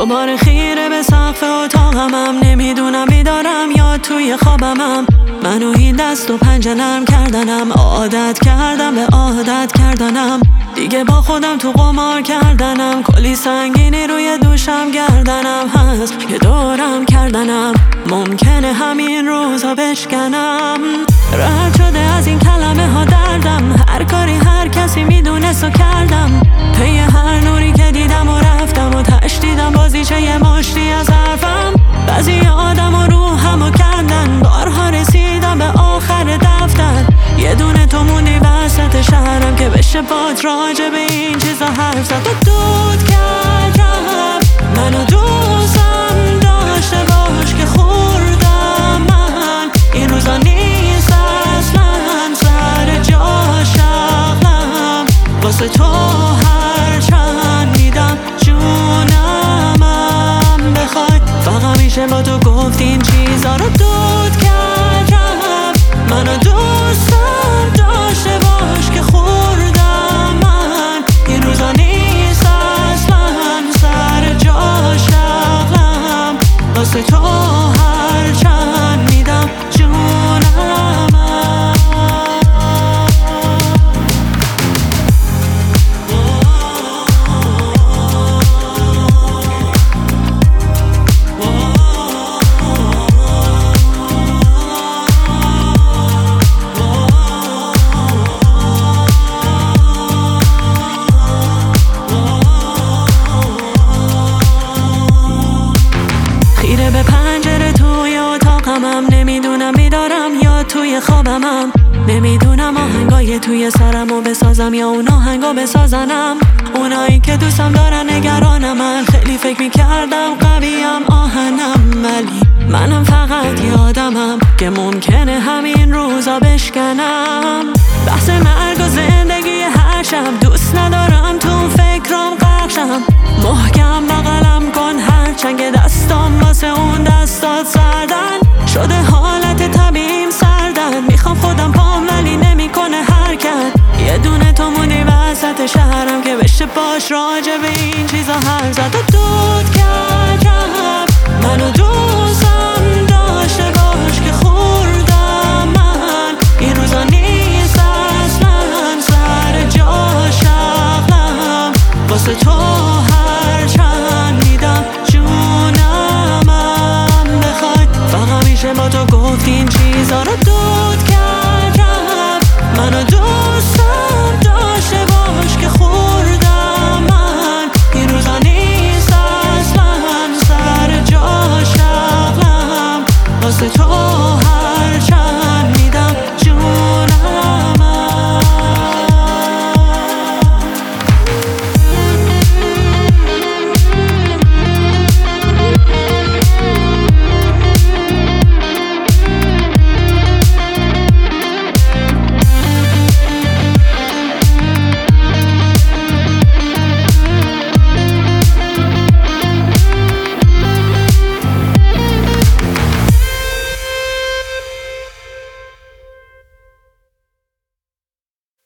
دوباره خیره به سقف اتاقمم، نمیدونم بیدارم یا توی خوابمم. منو این دست و پنجه نرم کردنم، عادت کردم به عادت کردنم. دیگه با خودم تو قمار کردنم، کلی سنگینی روی دوشم گردنم هست که دورم کردنم. ممکنه همین روزا بشکنم. رد شده از این کلمه ها دردم، هر کاری هر کسی میدونست و کردم. پی هر نوری که دیدم و رفتم و تشدیدم بازیچه یه مشتی از حرفم. بعضی آدم و روحم و کندن، بارها رسیدم به آخر دفتر. یه دونه تو موندی وسط شهرم که بشه بات راجع به این چیزا حرف زد. و دود کردم منو دوستم داشته باش که خوردم من. این روزا نیست اصلا سر جاش عقلم، واسه تو هر چند میدم جونمم بخوای. فقط میشه با تو گفت این چیزا رو. دود کردم منو دوستم داشته باش که خوردم من. این روزا نیست اصلا سر جاش عقلم، واسه تو هر چند میدم جونمم. به پنجره توی اتاقمم، نمیدونم بیدارم یا توی خوابمم. نمیدونم آهنگای توی سرمو بسازم یا اون آهنگا بسازنم. اونایی که دوستم دارن نگرانم، من خیلی فکر میکردم قویم آهنم، ولی منم فقط یادمم که ممکنه همین روزا بشکنم. بحث مرگ و زندگی هر شب، دوست ندارم تو فکرام غرقشم. محکم بغلم کن هرچند که دستام واسه اون دستات سردن شده. حالت طبیعیم سردن، میخوام خودم پام ولی نمیکنه حرکت. یه دونه تو موندی وسط شهرم که بشه باش راجع به این چیزا حرف زد. و دود کردم منو دوستم داشته باش که خوردم من. این روزا نیست اصلا سر جاش عقلم، واسه تو هر چند میدم جونمم بخوای. فقط میشه با تو گفت این چیزا رو. دود کردم منو دوستم